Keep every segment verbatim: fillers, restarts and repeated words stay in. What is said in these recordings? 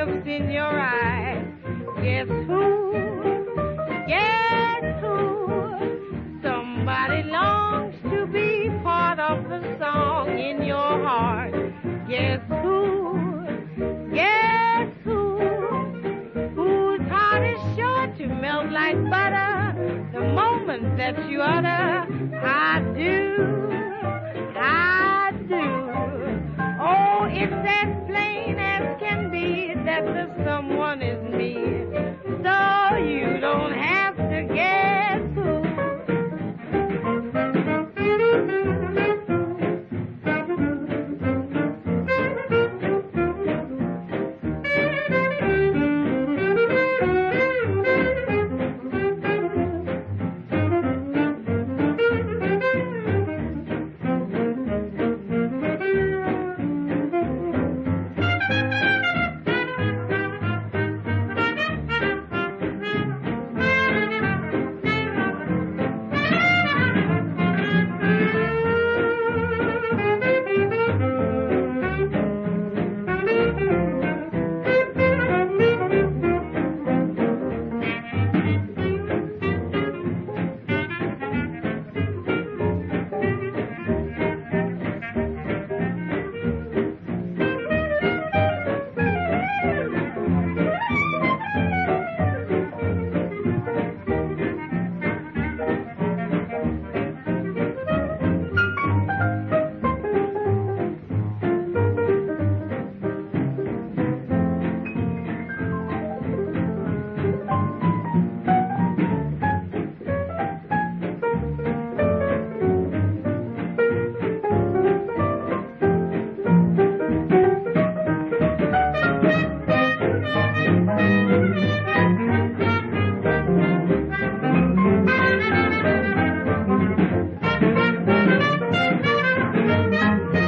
looks in your eyes. Guess who? Guess who? Somebody longs to be part of the song in your heart. Guess who? Guess who? Whose heart is sure to melt like butter the moment that you utter, I do, I do. Oh, it's as plain as can be that the someone is me. So you don't have to guess who.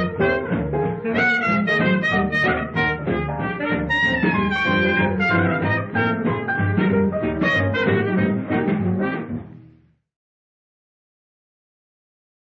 Thank you.